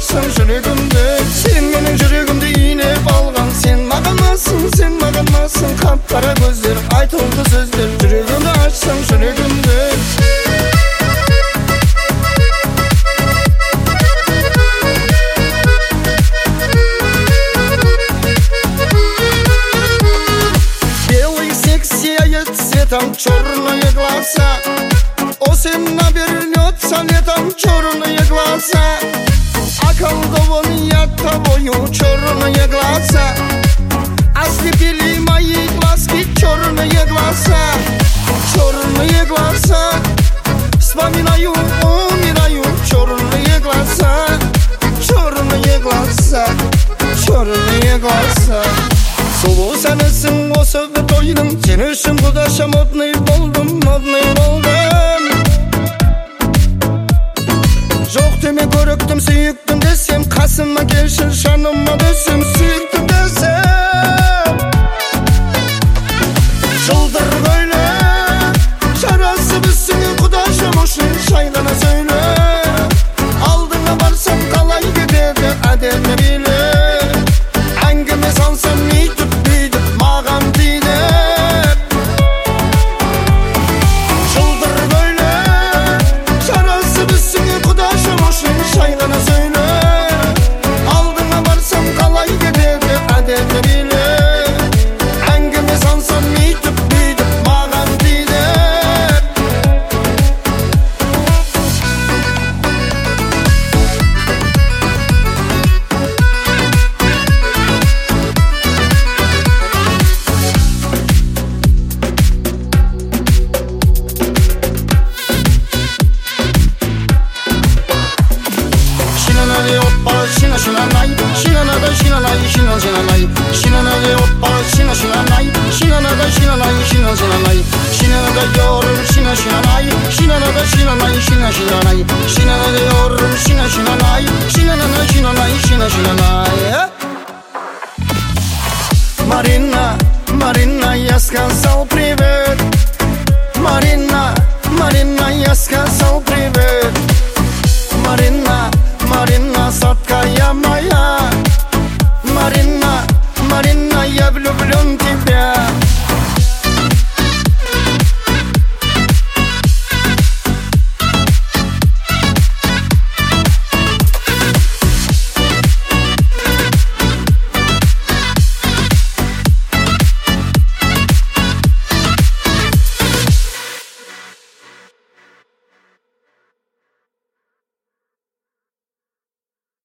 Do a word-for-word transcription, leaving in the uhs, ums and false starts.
açsаң жүрегімді, сен менің жүрегімді иінеп алған. Сен мағанасың, сен мағанасың, қап-қара көздер, айтылды сөздер. Жүрегімді açсаң жүрегімді. Цветом черные глаза, осень навернется летом черные глаза. Околдован я тобою, черные глаза, ослепили мои глазки, черные глаза. Черные глаза, вспоминаю, умираю, черные глаза. Черные глаза, черные глаза. Сұлу сәнісің осы бір тойдың, сен үшін құдаша модный болдым, модный болдым. Жоқ деме көріктім, сүйіктім десем, қасыма келші, жаныма десем, сүйіктім десем. Жылдыр көйле, жарасы біздің құдашым үшін, шайлана сөйле. Алдыңа барсам қалай кетеді әдемі биле. Әңгіме салсам үйтіп бүйтіп маған тиіп. Жылдыр көйле, жарасы біздің құдашым үшін, шайлана сөйле. Алдыңа барсам қалай кетеді әдемі биле. Әңгіме салсам үйтіп бүйтіп маған тиіп. Şina şinanay, şinanada şinanay, şinan şinanay. Şinanada hoppa, şina şinanay, şinanada şinanay, şinan şinanay. Şinanada yorum, şina şinanay, şinanada şinanay, şina şinanay. Şinanada yorum, şina şinanay, şinanada şinanay, şina şinanay. Marina, Marina, я сказал привет. Marina, Marina, я сказал привет. Marina.